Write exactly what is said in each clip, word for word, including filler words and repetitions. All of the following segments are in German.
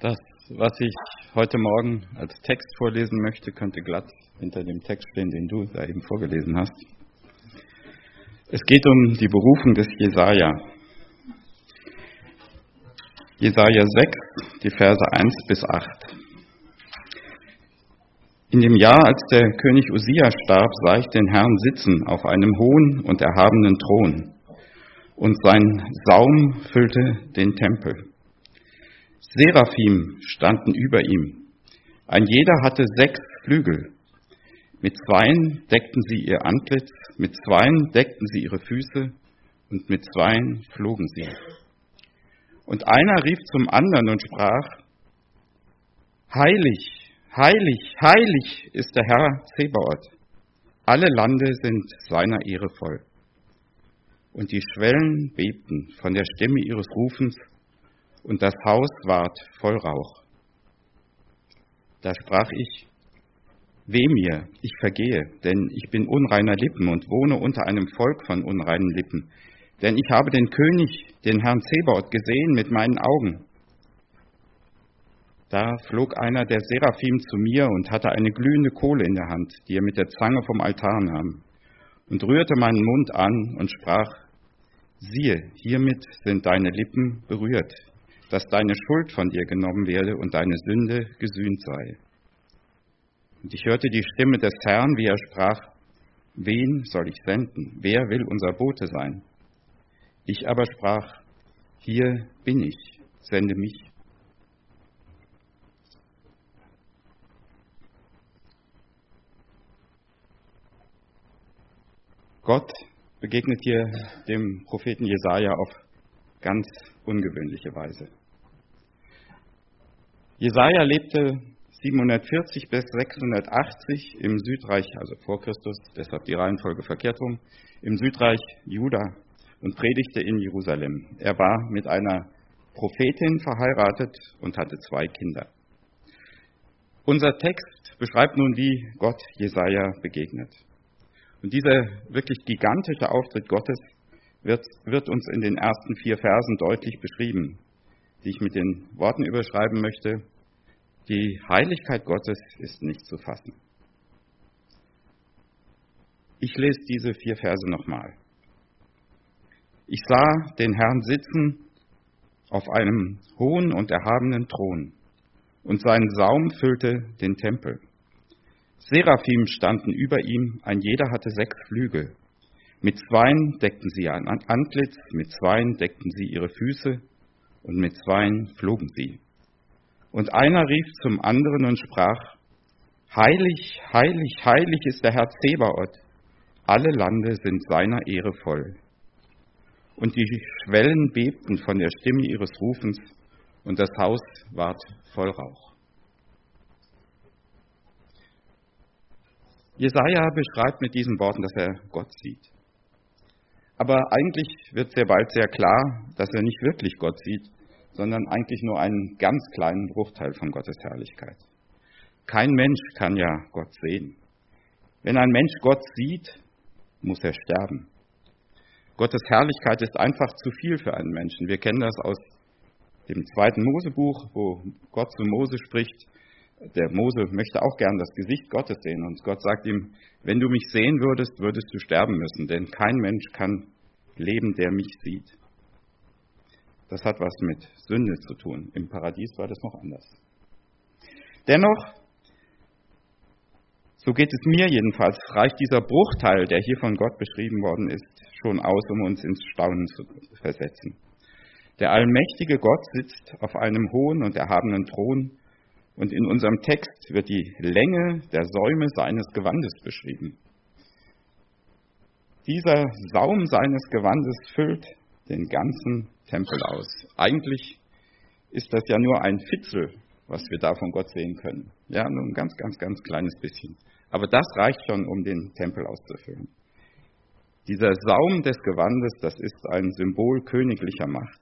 Das, was ich heute Morgen als Text vorlesen möchte, könnte glatt hinter dem Text stehen, den du da eben vorgelesen hast. Es geht um die Berufung des Jesaja. Jesaja sechs, die Verse eins bis acht. In dem Jahr, als der König Usia starb, sah ich den Herrn sitzen auf einem hohen und erhabenen Thron, und sein Saum füllte den Tempel. Seraphim standen über ihm. Ein jeder hatte sechs Flügel. Mit zweien deckten sie ihr Antlitz, mit zweien deckten sie ihre Füße und mit zweien flogen sie. Und einer rief zum anderen und sprach: Heilig, heilig, heilig ist der Herr Zebaoth. Alle Lande sind seiner Ehre voll. Und die Schwellen bebten von der Stimme ihres Rufens, und das Haus ward voll Rauch. Da sprach ich: Weh mir, ich vergehe, denn ich bin unreiner Lippen und wohne unter einem Volk von unreinen Lippen. Denn ich habe den König, den Herrn Zebaoth, gesehen mit meinen Augen. Da flog einer der Seraphim zu mir und hatte eine glühende Kohle in der Hand, die er mit der Zange vom Altar nahm, und rührte meinen Mund an und sprach: Siehe, hiermit sind deine Lippen berührt, dass deine Schuld von dir genommen werde und deine Sünde gesühnt sei. Und ich hörte die Stimme des Herrn, wie er sprach: Wen soll ich senden? Wer will unser Bote sein? Ich aber sprach: Hier bin ich, sende mich. Gott begegnet hier dem Propheten Jesaja auf ganz ungewöhnliche Weise. Jesaja lebte siebenhundertvierzig bis sechshundertachtzig im Südreich, also vor Christus, deshalb die Reihenfolge verkehrt rum, im Südreich Juda und predigte in Jerusalem. Er war mit einer Prophetin verheiratet und hatte zwei Kinder. Unser Text beschreibt nun, wie Gott Jesaja begegnet. Und dieser wirklich gigantische Auftritt Gottes wird, wird uns in den ersten vier Versen deutlich beschrieben, die ich mit den Worten überschreiben möchte: Die Heiligkeit Gottes ist nicht zu fassen. Ich lese diese vier Verse nochmal. Ich sah den Herrn sitzen auf einem hohen und erhabenen Thron, und sein Saum füllte den Tempel. Seraphim standen über ihm, ein jeder hatte sechs Flügel. Mit zweien deckten sie ihr Antlitz, mit zweien deckten sie ihre Füße, und mit zweien flogen sie. Und einer rief zum anderen und sprach: Heilig, heilig, heilig ist der Herr Zebaoth. Alle Lande sind seiner Ehre voll. Und die Schwellen bebten von der Stimme ihres Rufens, und das Haus ward voll Rauch. Jesaja beschreibt mit diesen Worten, dass er Gott sieht. Aber eigentlich wird sehr bald sehr klar, dass er nicht wirklich Gott sieht, sondern eigentlich nur einen ganz kleinen Bruchteil von Gottes Herrlichkeit. Kein Mensch kann ja Gott sehen. Wenn ein Mensch Gott sieht, muss er sterben. Gottes Herrlichkeit ist einfach zu viel für einen Menschen. Wir kennen das aus dem zweiten Mosebuch, wo Gott zu Mose spricht. Der Mose möchte auch gern das Gesicht Gottes sehen. Und Gott sagt ihm: Wenn du mich sehen würdest, würdest du sterben müssen. Denn kein Mensch kann leben, der mich sieht. Das hat was mit Sünde zu tun. Im Paradies war das noch anders. Dennoch, so geht es mir jedenfalls, reicht dieser Bruchteil, der hier von Gott beschrieben worden ist, schon aus, um uns ins Staunen zu versetzen. Der allmächtige Gott sitzt auf einem hohen und erhabenen Thron, und in unserem Text wird die Länge der Säume seines Gewandes beschrieben. Dieser Saum seines Gewandes füllt den ganzen Tempel aus. Eigentlich ist das ja nur ein Fitzel, was wir da von Gott sehen können. Ja, nur ein ganz, ganz, ganz kleines bisschen. Aber das reicht schon, um den Tempel auszufüllen. Dieser Saum des Gewandes, das ist ein Symbol königlicher Macht.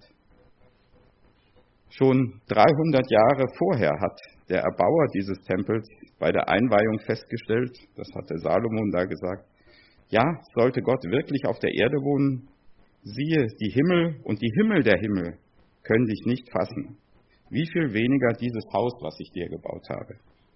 Schon dreihundert Jahre vorher hat der Erbauer dieses Tempels bei der Einweihung festgestellt, das hat der Salomon da gesagt: Ja, sollte Gott wirklich auf der Erde wohnen, siehe, die Himmel und die Himmel der Himmel können dich nicht fassen. Wie viel weniger dieses Haus, was ich dir gebaut habe.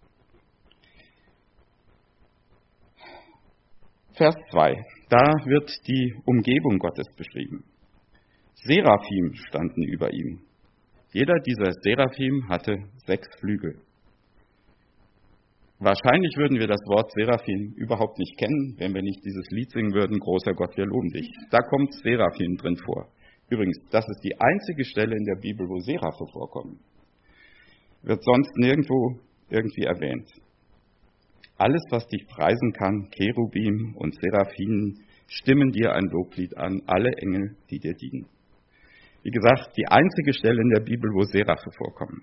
Vers zwei. Da wird die Umgebung Gottes beschrieben. Seraphim standen über ihm. Jeder dieser Seraphim hatte sechs Flügel. Wahrscheinlich würden wir das Wort Seraphim überhaupt nicht kennen, wenn wir nicht dieses Lied singen würden, großer Gott, wir loben dich. Da kommt Seraphim drin vor. Übrigens, das ist die einzige Stelle in der Bibel, wo Seraphe vorkommen. Wird sonst nirgendwo irgendwie erwähnt. Alles, was dich preisen kann, Cherubim und Seraphim, stimmen dir ein Loblied an, alle Engel, die dir dienen. Wie gesagt, die einzige Stelle in der Bibel, wo Seraphe vorkommen.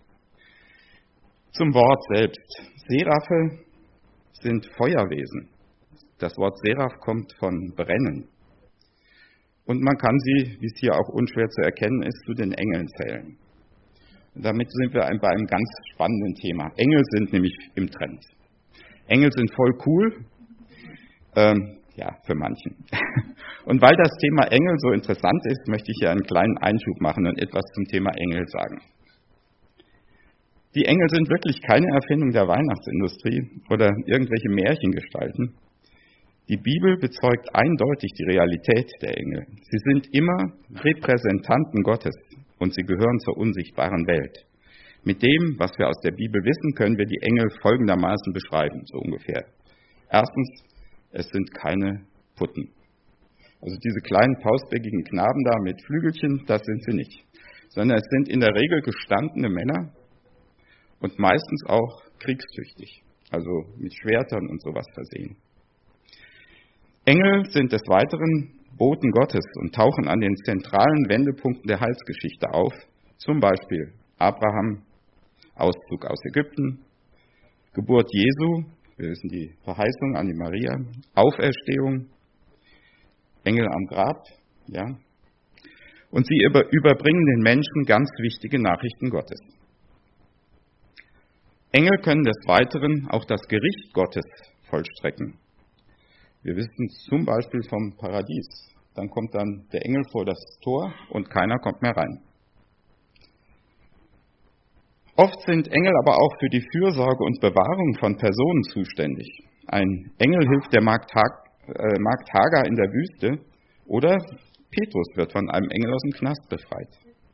Zum Wort selbst. Seraphe sind Feuerwesen. Das Wort Seraph kommt von brennen. Und man kann sie, wie es hier auch unschwer zu erkennen ist, zu den Engeln zählen. Und damit sind wir bei einem ganz spannenden Thema. Engel sind nämlich im Trend. Engel sind voll cool, ähm, ja, für manchen. Und weil das Thema Engel so interessant ist, möchte ich hier einen kleinen Einschub machen und etwas zum Thema Engel sagen. Die Engel sind wirklich keine Erfindung der Weihnachtsindustrie oder irgendwelche Märchengestalten. Die Bibel bezeugt eindeutig die Realität der Engel. Sie sind immer Repräsentanten Gottes und sie gehören zur unsichtbaren Welt. Mit dem, was wir aus der Bibel wissen, können wir die Engel folgendermaßen beschreiben, so ungefähr. Erstens, es sind keine Putten. Also diese kleinen pausbäckigen Knaben da mit Flügelchen, das sind sie nicht. Sondern es sind in der Regel gestandene Männer und meistens auch kriegstüchtig, also mit Schwertern und sowas versehen. Engel sind des Weiteren Boten Gottes und tauchen an den zentralen Wendepunkten der Heilsgeschichte auf, zum Beispiel Abraham, Auszug aus Ägypten, Geburt Jesu, wir wissen die Verheißung an die Maria, Auferstehung, Engel am Grab, ja. Und sie über, überbringen den Menschen ganz wichtige Nachrichten Gottes. Engel können des Weiteren auch das Gericht Gottes vollstrecken. Wir wissen zum Beispiel vom Paradies. Dann kommt dann der Engel vor das Tor und keiner kommt mehr rein. Oft sind Engel aber auch für die Fürsorge und Bewahrung von Personen zuständig. Ein Engel hilft der Magd, Hag, äh, Magd Hagar in der Wüste oder Petrus wird von einem Engel aus dem Knast befreit.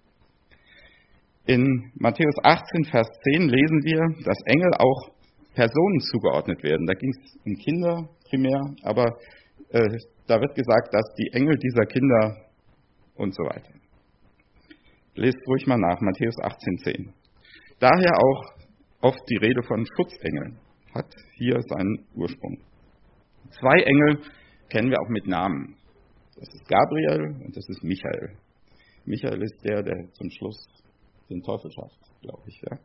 In Matthäus achtzehn, Vers zehn lesen wir, dass Engel auch Personen zugeordnet werden. Da ging es um Kinder primär, aber äh, da wird gesagt, dass die Engel dieser Kinder und so weiter. Lest ruhig mal nach, Matthäus achtzehn, zehn. Daher auch oft die Rede von Schutzengeln, hat hier seinen Ursprung. Zwei Engel kennen wir auch mit Namen. Das ist Gabriel und das ist Michael. Michael ist der, der zum Schluss den Teufel schafft, glaube ich. Ja.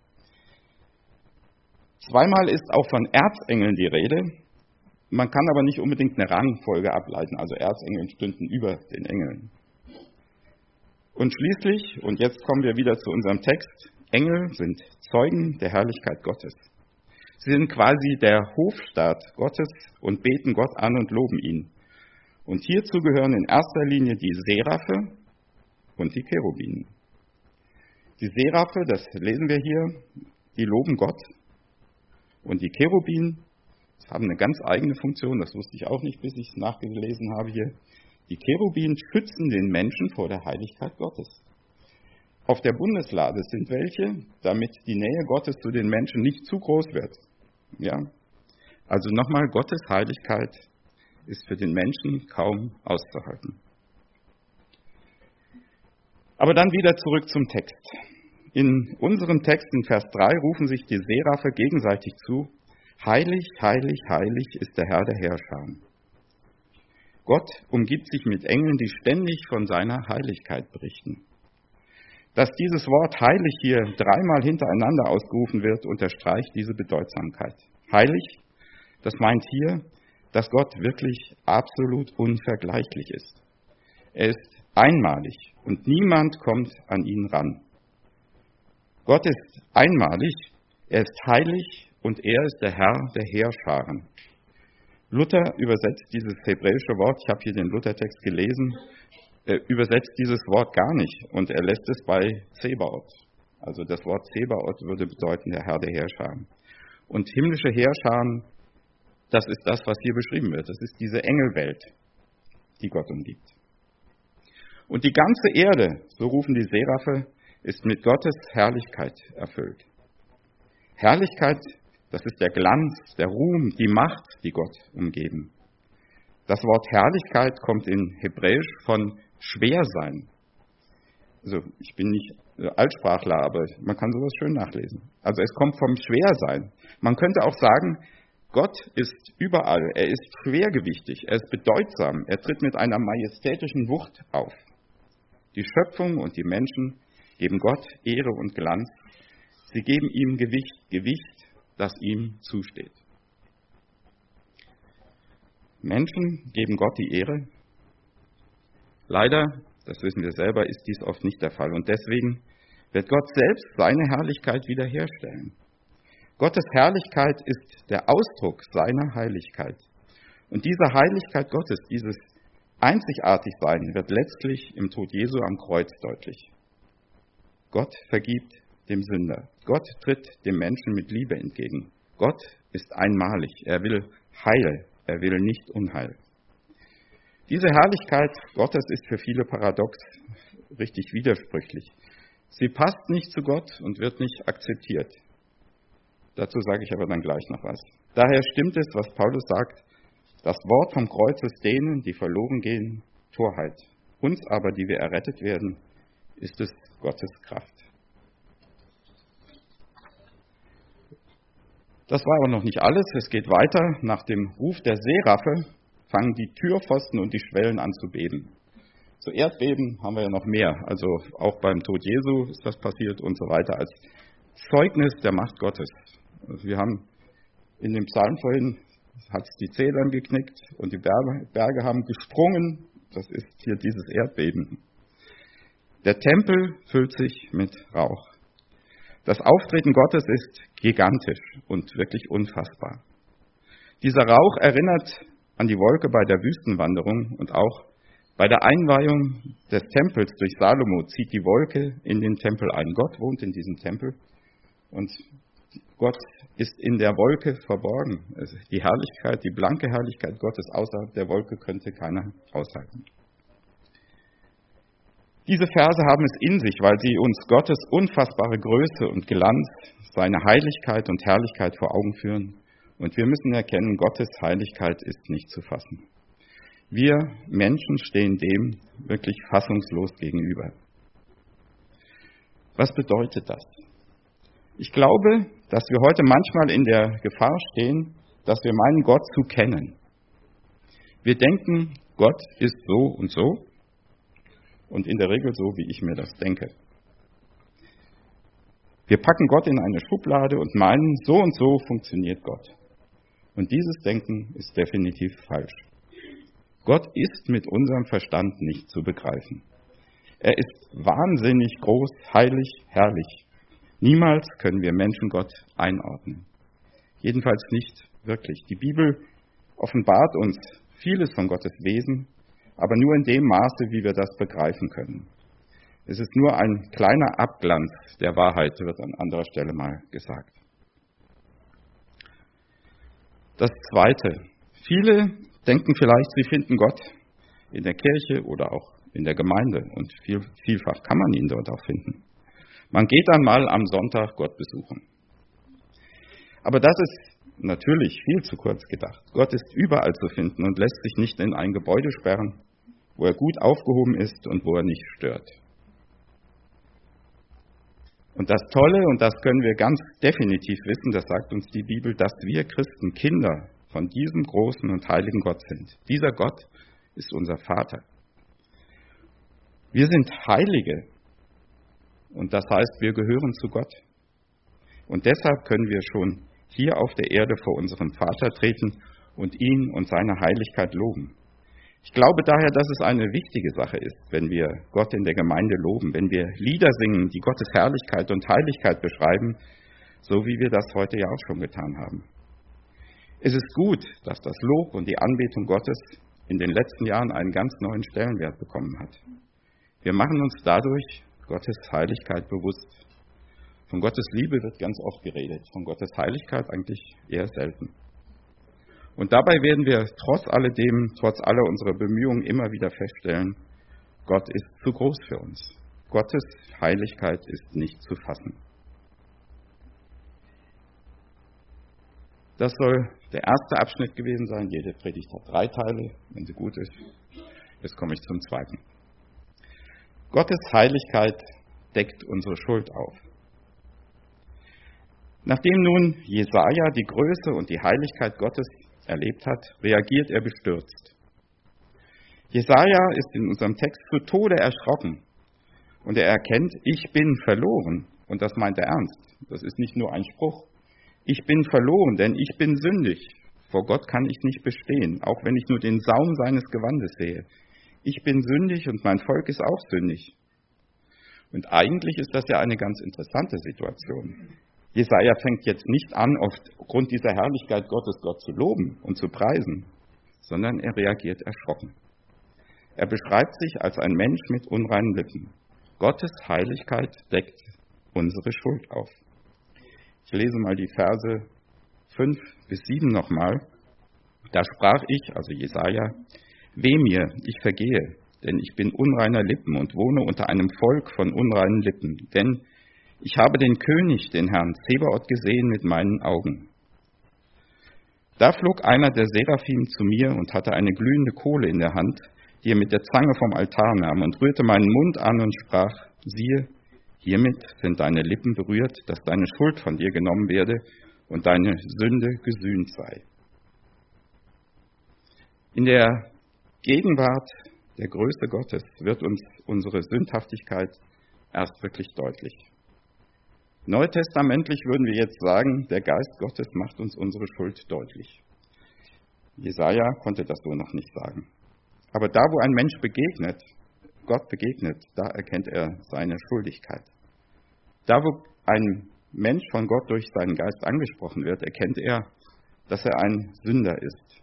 Zweimal ist auch von Erzengeln die Rede. Man kann aber nicht unbedingt eine Rangfolge ableiten, also Erzengel stünden über den Engeln. Und schließlich, und jetzt kommen wir wieder zu unserem Text, Engel sind Zeugen der Herrlichkeit Gottes. Sie sind quasi der Hofstaat Gottes und beten Gott an und loben ihn. Und hierzu gehören in erster Linie die Seraphe und die Cherubinen. Die Seraphe, das lesen wir hier, die loben Gott. Und die Cherubinen haben eine ganz eigene Funktion, das wusste ich auch nicht, bis ich es nachgelesen habe hier. Die Cherubinen schützen den Menschen vor der Heiligkeit Gottes. Auf der Bundeslade sind welche, damit die Nähe Gottes zu den Menschen nicht zu groß wird. Ja? Also nochmal, Gottes Heiligkeit ist für den Menschen kaum auszuhalten. Aber dann wieder zurück zum Text. In unserem Text in Vers drei rufen sich die Seraphe gegenseitig zu: Heilig, heilig, heilig ist der Herr der Heerscharen. Gott umgibt sich mit Engeln, die ständig von seiner Heiligkeit berichten. Dass dieses Wort heilig hier dreimal hintereinander ausgerufen wird, unterstreicht diese Bedeutsamkeit. Heilig, das meint hier, dass Gott wirklich absolut unvergleichlich ist. Er ist einmalig und niemand kommt an ihn ran. Gott ist einmalig, er ist heilig und er ist der Herr der Heerscharen. Luther übersetzt dieses hebräische Wort, ich habe hier den Luthertext gelesen, er übersetzt dieses Wort gar nicht und er lässt es bei Zebaoth. Also das Wort Zebaoth würde bedeuten, der Herr der Heerscharen. Und himmlische Heerscharen, das ist das, was hier beschrieben wird. Das ist diese Engelwelt, die Gott umgibt. Und die ganze Erde, so rufen die Seraphe, ist mit Gottes Herrlichkeit erfüllt. Herrlichkeit, das ist der Glanz, der Ruhm, die Macht, die Gott umgeben. Das Wort Herrlichkeit kommt in Hebräisch von Schwersein. Also ich bin nicht Altsprachler, aber man kann sowas schön nachlesen. Also es kommt vom Schwersein. Man könnte auch sagen, Gott ist überall, er ist schwergewichtig, er ist bedeutsam, er tritt mit einer majestätischen Wucht auf. Die Schöpfung und die Menschen geben Gott Ehre und Glanz. Sie geben ihm Gewicht, Gewicht, das ihm zusteht. Menschen geben Gott die Ehre. Leider, das wissen wir selber, ist dies oft nicht der Fall. Und deswegen wird Gott selbst seine Herrlichkeit wiederherstellen. Gottes Herrlichkeit ist der Ausdruck seiner Heiligkeit. Und diese Heiligkeit Gottes, dieses Einzigartigsein, wird letztlich im Tod Jesu am Kreuz deutlich. Gott vergibt dem Sünder. Gott tritt dem Menschen mit Liebe entgegen. Gott ist einmalig. Er will Heil. Er will nicht Unheil. Diese Herrlichkeit Gottes ist für viele paradox, richtig widersprüchlich. Sie passt nicht zu Gott und wird nicht akzeptiert. Dazu sage ich aber dann gleich noch was. Daher stimmt es, was Paulus sagt, das Wort vom Kreuz ist denen, die verloren gehen, Torheit. Uns aber, die wir errettet werden, ist es Gottes Kraft. Das war aber noch nicht alles. Es geht weiter. Nach dem Ruf der Seraphe fangen die Türpfosten und die Schwellen an zu beben. So Erdbeben haben wir ja noch mehr. Also auch beim Tod Jesu ist das passiert und so weiter. Als Zeugnis der Macht Gottes. Also wir haben in dem Psalm vorhin, hat es die Zedern geknickt und die Berge, Berge haben gesprungen. Das ist hier dieses Erdbeben. Der Tempel füllt sich mit Rauch. Das Auftreten Gottes ist gigantisch und wirklich unfassbar. Dieser Rauch erinnert an die Wolke bei der Wüstenwanderung und auch bei der Einweihung des Tempels durch Salomo zieht die Wolke in den Tempel ein. Gott wohnt in diesem Tempel und Gott ist in der Wolke verborgen. Also die Herrlichkeit, die blanke Herrlichkeit Gottes außerhalb der Wolke könnte keiner aushalten. Diese Verse haben es in sich, weil sie uns Gottes unfassbare Größe und Glanz, seine Heiligkeit und Herrlichkeit vor Augen führen. Und wir müssen erkennen, Gottes Heiligkeit ist nicht zu fassen. Wir Menschen stehen dem wirklich fassungslos gegenüber. Was bedeutet das? Ich glaube, dass wir heute manchmal in der Gefahr stehen, dass wir meinen, Gott zu kennen. Wir denken, Gott ist so und so. Und in der Regel so, wie ich mir das denke. Wir packen Gott in eine Schublade und meinen, so und so funktioniert Gott. Und dieses Denken ist definitiv falsch. Gott ist mit unserem Verstand nicht zu begreifen. Er ist wahnsinnig groß, heilig, herrlich. Niemals können wir Menschen Gott einordnen. Jedenfalls nicht wirklich. Die Bibel offenbart uns vieles von Gottes Wesen, aber nur in dem Maße, wie wir das begreifen können. Es ist nur ein kleiner Abglanz der Wahrheit, wird an anderer Stelle mal gesagt. Das Zweite. Viele denken vielleicht, sie finden Gott in der Kirche oder auch in der Gemeinde und viel, vielfach kann man ihn dort auch finden. Man geht dann mal am Sonntag Gott besuchen. Aber das ist natürlich viel zu kurz gedacht. Gott ist überall zu finden und lässt sich nicht in ein Gebäude sperren, wo er gut aufgehoben ist und wo er nicht stört. Und das Tolle, und das können wir ganz definitiv wissen, das sagt uns die Bibel, dass wir Christen Kinder von diesem großen und heiligen Gott sind. Dieser Gott ist unser Vater. Wir sind Heilige und das heißt, wir gehören zu Gott. Und deshalb können wir schon hier auf der Erde vor unserem Vater treten und ihn und seine Heiligkeit loben. Ich glaube daher, dass es eine wichtige Sache ist, wenn wir Gott in der Gemeinde loben, wenn wir Lieder singen, die Gottes Herrlichkeit und Heiligkeit beschreiben, so wie wir das heute ja auch schon getan haben. Es ist gut, dass das Lob und die Anbetung Gottes in den letzten Jahren einen ganz neuen Stellenwert bekommen hat. Wir machen uns dadurch Gottes Heiligkeit bewusst. Von Gottes Liebe wird ganz oft geredet, von Gottes Heiligkeit eigentlich eher selten. Und dabei werden wir trotz alledem, trotz aller unserer Bemühungen immer wieder feststellen, Gott ist zu groß für uns. Gottes Heiligkeit ist nicht zu fassen. Das soll der erste Abschnitt gewesen sein. Jede Predigt hat drei Teile, wenn sie gut ist. Jetzt komme ich zum zweiten. Gottes Heiligkeit deckt unsere Schuld auf. Nachdem nun Jesaja die Größe und die Heiligkeit Gottes erlebt hat, reagiert er bestürzt. Jesaja ist in unserem Text zu Tode erschrocken und er erkennt, ich bin verloren. Und das meint er ernst. Das ist nicht nur ein Spruch. Ich bin verloren, denn ich bin sündig. Vor Gott kann ich nicht bestehen, auch wenn ich nur den Saum seines Gewandes sehe. Ich bin sündig und mein Volk ist auch sündig. Und eigentlich ist das ja eine ganz interessante Situation. Jesaja fängt jetzt nicht an, aufgrund dieser Herrlichkeit Gottes Gott zu loben und zu preisen, sondern er reagiert erschrocken. Er beschreibt sich als ein Mensch mit unreinen Lippen. Gottes Heiligkeit deckt unsere Schuld auf. Ich lese mal die Verse fünf bis sieben nochmal. Da sprach ich, also Jesaja, weh mir, ich vergehe, denn ich bin unreiner Lippen und wohne unter einem Volk von unreinen Lippen. Denn ich habe den König, den Herrn Zebaoth, gesehen mit meinen Augen. Da flog einer der Seraphim zu mir und hatte eine glühende Kohle in der Hand, die er mit der Zange vom Altar nahm und rührte meinen Mund an und sprach, siehe, hiermit sind deine Lippen berührt, dass deine Schuld von dir genommen werde und deine Sünde gesühnt sei. In der Gegenwart der Größe Gottes wird uns unsere Sündhaftigkeit erst wirklich deutlich. Neutestamentlich würden wir jetzt sagen, der Geist Gottes macht uns unsere Schuld deutlich. Jesaja konnte das so noch nicht sagen. Aber da, wo ein Mensch begegnet, Gott begegnet, da erkennt er seine Schuldigkeit. Da, wo ein Mensch von Gott durch seinen Geist angesprochen wird, erkennt er, dass er ein Sünder ist.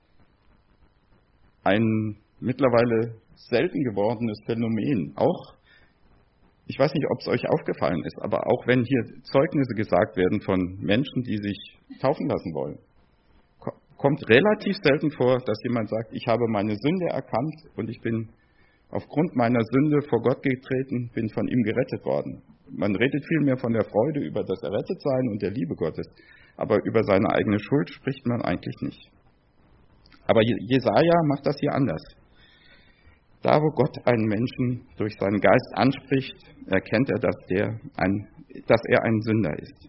Ein mittlerweile selten gewordenes Phänomen. Auch, ich weiß nicht, ob es euch aufgefallen ist, aber auch wenn hier Zeugnisse gesagt werden von Menschen, die sich taufen lassen wollen, kommt relativ selten vor, dass jemand sagt, ich habe meine Sünde erkannt und ich bin aufgrund meiner Sünde vor Gott getreten, bin von ihm gerettet worden. Man redet vielmehr von der Freude über das Errettetsein und der Liebe Gottes, aber über seine eigene Schuld spricht man eigentlich nicht. Aber Jesaja macht das hier anders. Da, wo Gott einen Menschen durch seinen Geist anspricht, erkennt er, dass, der ein, dass er ein Sünder ist.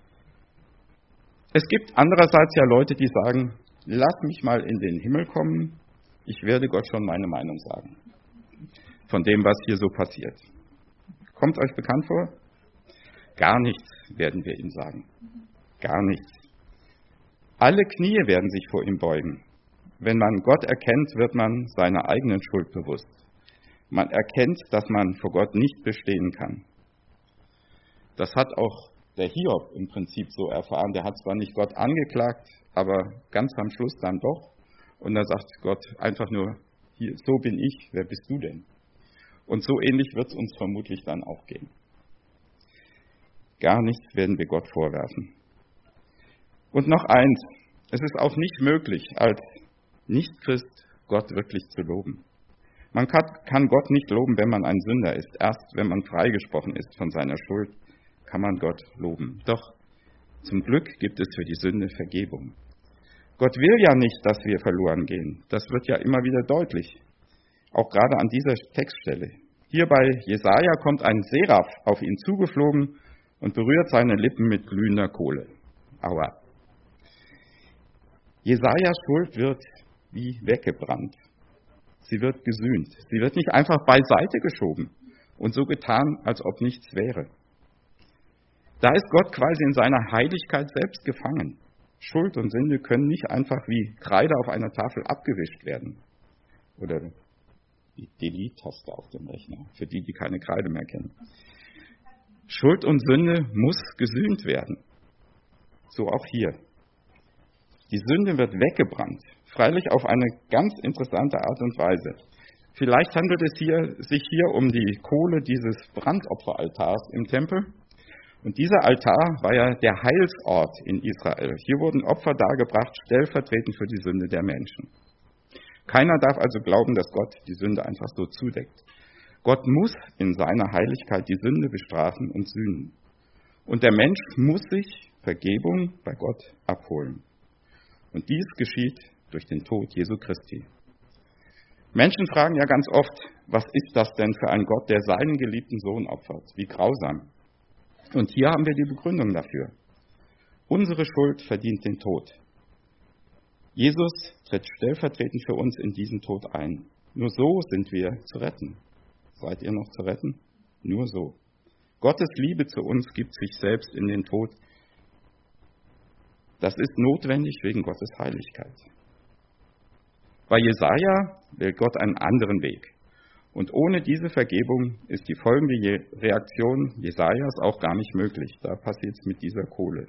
Es gibt andererseits ja Leute, die sagen, lass mich mal in den Himmel kommen, ich werde Gott schon meine Meinung sagen. Von dem, was hier so passiert. Kommt euch bekannt vor? Gar nichts werden wir ihm sagen. Gar nichts. Alle Knie werden sich vor ihm beugen. Wenn man Gott erkennt, wird man seiner eigenen Schuld bewusst. Man erkennt, dass man vor Gott nicht bestehen kann. Das hat auch der Hiob im Prinzip so erfahren. Der hat zwar nicht Gott angeklagt, aber ganz am Schluss dann doch. Und da sagt Gott einfach nur, hier, so bin ich, wer bist du denn? Und so ähnlich wird es uns vermutlich dann auch gehen. Gar nichts werden wir Gott vorwerfen. Und noch eins, es ist auch nicht möglich, als Nicht-Christ Gott wirklich zu loben. Man kann, kann Gott nicht loben, wenn man ein Sünder ist. Erst wenn man freigesprochen ist von seiner Schuld, kann man Gott loben. Doch zum Glück gibt es für die Sünde Vergebung. Gott will ja nicht, dass wir verloren gehen. Das wird ja immer wieder deutlich. Auch gerade an dieser Textstelle. Hier bei Jesaja kommt ein Seraph auf ihn zugeflogen und berührt seine Lippen mit glühender Kohle. Aua. Jesajas Schuld wird wie weggebrannt. Sie wird gesühnt. Sie wird nicht einfach beiseite geschoben und so getan, als ob nichts wäre. Da ist Gott quasi in seiner Heiligkeit selbst gefangen. Schuld und Sünde können nicht einfach wie Kreide auf einer Tafel abgewischt werden. Oder die Delete-Taste auf dem Rechner, für die, die keine Kreide mehr kennen. Schuld und Sünde muss gesühnt werden. So auch hier. Die Sünde wird weggebrannt, freilich auf eine ganz interessante Art und Weise. Vielleicht handelt es hier, sich hier um die Kohle dieses Brandopferaltars im Tempel. Und dieser Altar war ja der Heilsort in Israel. Hier wurden Opfer dargebracht, stellvertretend für die Sünde der Menschen. Keiner darf also glauben, dass Gott die Sünde einfach so zudeckt. Gott muss in seiner Heiligkeit die Sünde bestrafen und sühnen. Und der Mensch muss sich Vergebung bei Gott abholen. Und dies geschieht durch den Tod Jesu Christi. Menschen fragen ja ganz oft, was ist das denn für ein Gott, der seinen geliebten Sohn opfert? Wie grausam. Und hier haben wir die Begründung dafür. Unsere Schuld verdient den Tod. Jesus tritt stellvertretend für uns in diesen Tod ein. Nur so sind wir zu retten. Seid ihr noch zu retten? Nur so. Gottes Liebe zu uns gibt sich selbst in den Tod. Das ist notwendig wegen Gottes Heiligkeit. Bei Jesaja will Gott einen anderen Weg. Und ohne diese Vergebung ist die folgende Reaktion Jesajas auch gar nicht möglich. Da passiert es mit dieser Kohle.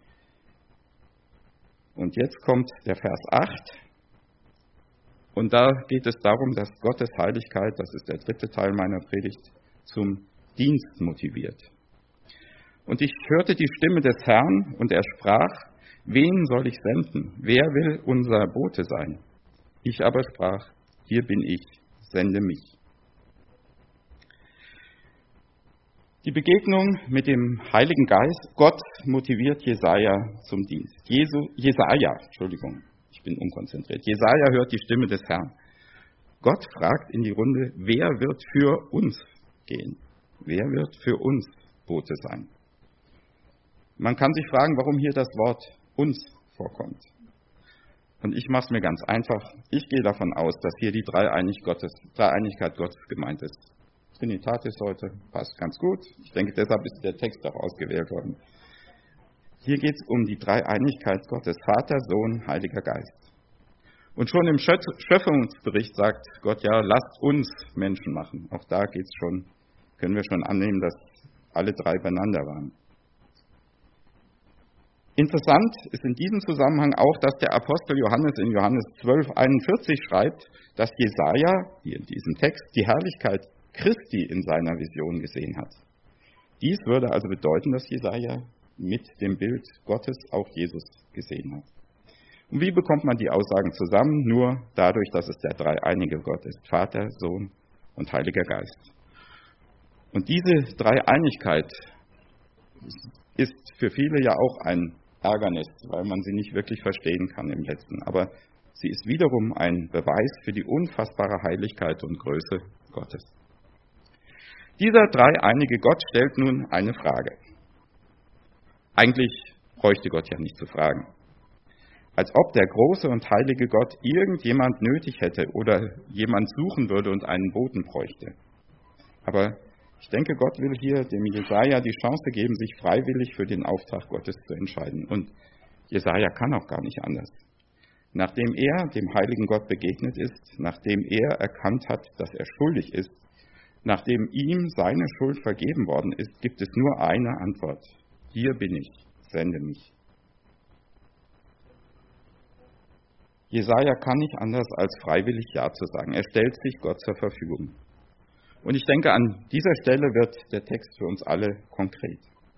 Und jetzt kommt der Vers acht. Und da geht es darum, dass Gottes Heiligkeit, das ist der dritte Teil meiner Predigt, zum Dienst motiviert. Und ich hörte die Stimme des Herrn und er sprach, wen soll ich senden? Wer will unser Bote sein? Ich aber sprach, hier bin ich, sende mich. Die Begegnung mit dem Heiligen Geist, Gott motiviert Jesaja zum Dienst. Jesu, Jesaja, Entschuldigung, ich bin unkonzentriert. Jesaja hört die Stimme des Herrn. Gott fragt in die Runde, wer wird für uns gehen? Wer wird für uns Bote sein? Man kann sich fragen, warum hier das Wort uns vorkommt. Und ich mache es mir ganz einfach. Ich gehe davon aus, dass hier die Dreieinig Gottes, Dreieinigkeit Gottes gemeint ist. Trinitatis heute passt ganz gut. Ich denke, deshalb ist der Text auch ausgewählt worden. Hier geht es um die Dreieinigkeit Gottes, Vater, Sohn, Heiliger Geist. Und schon im Schöpfungsbericht sagt Gott, ja, lasst uns Menschen machen. Auch da geht's schon, können wir schon annehmen, dass alle drei beieinander waren. Interessant ist in diesem Zusammenhang auch, dass der Apostel Johannes in Johannes zwölf einundvierzig schreibt, dass Jesaja, hier in diesem Text, die Herrlichkeit Christi in seiner Vision gesehen hat. Dies würde also bedeuten, dass Jesaja mit dem Bild Gottes auch Jesus gesehen hat. Und wie bekommt man die Aussagen zusammen? Nur dadurch, dass es der dreieinige Gott ist, Vater, Sohn und Heiliger Geist. Und diese Dreieinigkeit ist für viele ja auch ein Ärgernis, weil man sie nicht wirklich verstehen kann im Letzten. Aber sie ist wiederum ein Beweis für die unfassbare Heiligkeit und Größe Gottes. Dieser dreieinige Gott stellt nun eine Frage. Eigentlich bräuchte Gott ja nicht zu fragen. Als ob der große und heilige Gott irgendjemand nötig hätte oder jemand suchen würde und einen Boten bräuchte. Aber ich denke, Gott will hier dem Jesaja die Chance geben, sich freiwillig für den Auftrag Gottes zu entscheiden. Und Jesaja kann auch gar nicht anders. Nachdem er dem heiligen Gott begegnet ist, nachdem er erkannt hat, dass er schuldig ist, nachdem ihm seine Schuld vergeben worden ist, gibt es nur eine Antwort. Hier bin ich, sende mich. Jesaja kann nicht anders als freiwillig Ja zu sagen. Er stellt sich Gott zur Verfügung. Und ich denke, an dieser Stelle wird der Text für uns alle konkret.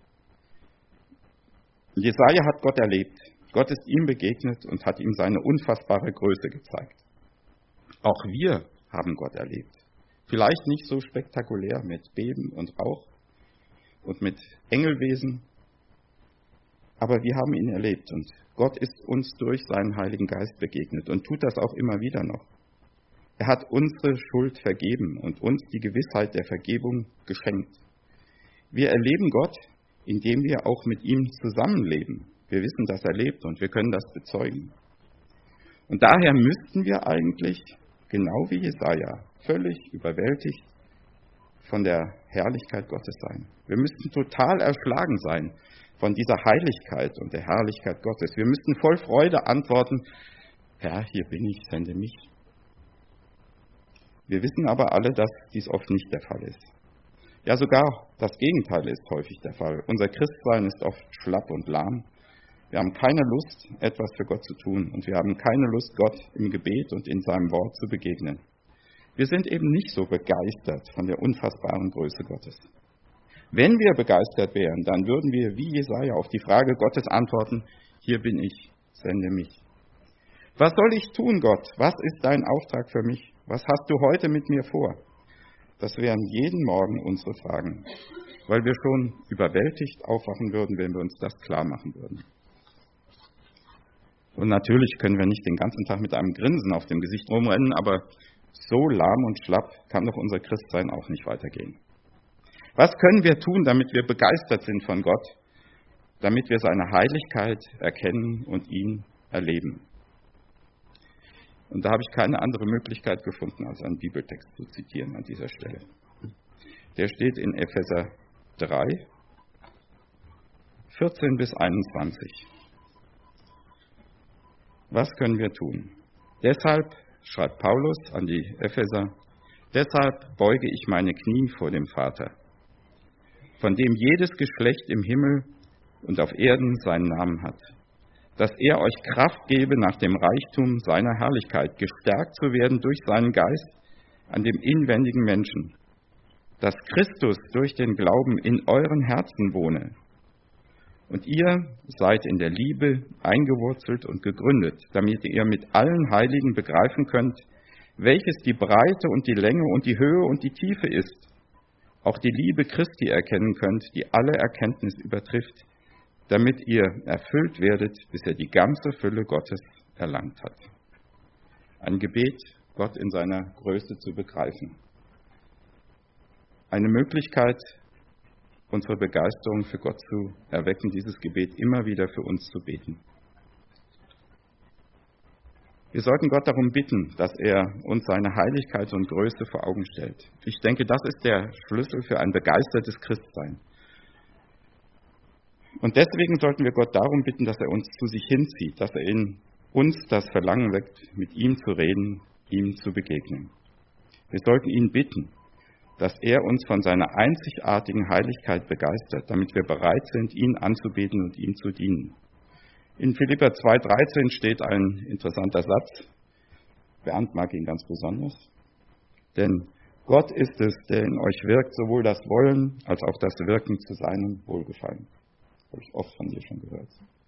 Jesaja hat Gott erlebt. Gott ist ihm begegnet und hat ihm seine unfassbare Größe gezeigt. Auch wir haben Gott erlebt. Vielleicht nicht so spektakulär mit Beben und Rauch und mit Engelwesen, aber wir haben ihn erlebt und Gott ist uns durch seinen Heiligen Geist begegnet und tut das auch immer wieder noch. Er hat unsere Schuld vergeben und uns die Gewissheit der Vergebung geschenkt. Wir erleben Gott, indem wir auch mit ihm zusammenleben. Wir wissen, dass er lebt und wir können das bezeugen. Und daher müssten wir eigentlich, genau wie Jesaja, völlig überwältigt von der Herrlichkeit Gottes sein. Wir müssten total erschlagen sein von dieser Heiligkeit und der Herrlichkeit Gottes. Wir müssten voll Freude antworten, Herr, hier bin ich, sende mich. Wir wissen aber alle, dass dies oft nicht der Fall ist. Ja, sogar das Gegenteil ist häufig der Fall. Unser Christsein ist oft schlapp und lahm. Wir haben keine Lust, etwas für Gott zu tun und wir haben keine Lust, Gott im Gebet und in seinem Wort zu begegnen. Wir sind eben nicht so begeistert von der unfassbaren Größe Gottes. Wenn wir begeistert wären, dann würden wir wie Jesaja auf die Frage Gottes antworten, hier bin ich, sende mich. Was soll ich tun, Gott? Was ist dein Auftrag für mich? Was hast du heute mit mir vor? Das wären jeden Morgen unsere Fragen, weil wir schon überwältigt aufwachen würden, wenn wir uns das klar machen würden. Und natürlich können wir nicht den ganzen Tag mit einem Grinsen auf dem Gesicht rumrennen, aber so lahm und schlapp kann doch unser Christsein auch nicht weitergehen. Was können wir tun, damit wir begeistert sind von Gott, damit wir seine Heiligkeit erkennen und ihn erleben? Und da habe ich keine andere Möglichkeit gefunden, als einen Bibeltext zu zitieren an dieser Stelle. Der steht in Epheser drei, vierzehn bis einundzwanzig. Was können wir tun? Deshalb, schreibt Paulus an die Epheser, deshalb beuge ich meine Knie vor dem Vater, von dem jedes Geschlecht im Himmel und auf Erden seinen Namen hat, dass er euch Kraft gebe, nach dem Reichtum seiner Herrlichkeit gestärkt zu werden durch seinen Geist an dem inwendigen Menschen, dass Christus durch den Glauben in euren Herzen wohne. Und ihr seid in der Liebe eingewurzelt und gegründet, damit ihr mit allen Heiligen begreifen könnt, welches die Breite und die Länge und die Höhe und die Tiefe ist, auch die Liebe Christi erkennen könnt, die alle Erkenntnis übertrifft, damit ihr erfüllt werdet, bis ihr die ganze Fülle Gottes erlangt habt. Ein Gebet, Gott in seiner Größe zu begreifen. Eine Möglichkeit, unsere Begeisterung für Gott zu erwecken, dieses Gebet immer wieder für uns zu beten. Wir sollten Gott darum bitten, dass er uns seine Heiligkeit und Größe vor Augen stellt. Ich denke, das ist der Schlüssel für ein begeistertes Christsein. Und deswegen sollten wir Gott darum bitten, dass er uns zu sich hinzieht, dass er in uns das Verlangen weckt, mit ihm zu reden, ihm zu begegnen. Wir sollten ihn bitten, dass er uns von seiner einzigartigen Heiligkeit begeistert, damit wir bereit sind, ihn anzubeten und ihm zu dienen. In Philipper zwei dreizehn steht ein interessanter Satz. Bernd mag ihn ganz besonders. Denn Gott ist es, der in euch wirkt, sowohl das Wollen als auch das Wirken zu seinem Wohlgefallen. Das habe ich oft von dir schon gehört.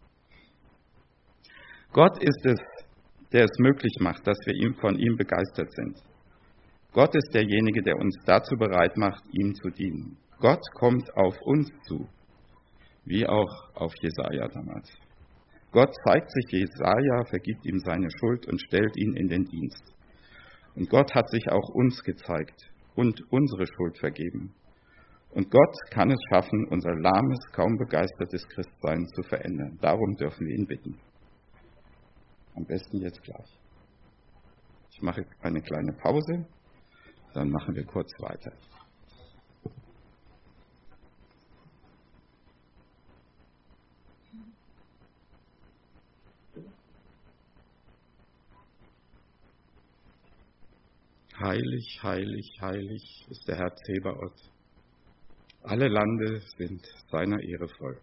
Gott ist es, der es möglich macht, dass wir ihm von ihm begeistert sind. Gott ist derjenige, der uns dazu bereit macht, ihm zu dienen. Gott kommt auf uns zu, wie auch auf Jesaja damals. Gott zeigt sich Jesaja, vergibt ihm seine Schuld und stellt ihn in den Dienst. Und Gott hat sich auch uns gezeigt und unsere Schuld vergeben. Und Gott kann es schaffen, unser lahmes, kaum begeistertes Christsein zu verändern. Darum dürfen wir ihn bitten. Am besten jetzt gleich. Ich mache eine kleine Pause, dann machen wir kurz weiter. Heilig, heilig, heilig ist der Herr Zebaoth. Alle Lande sind seiner Ehre voll.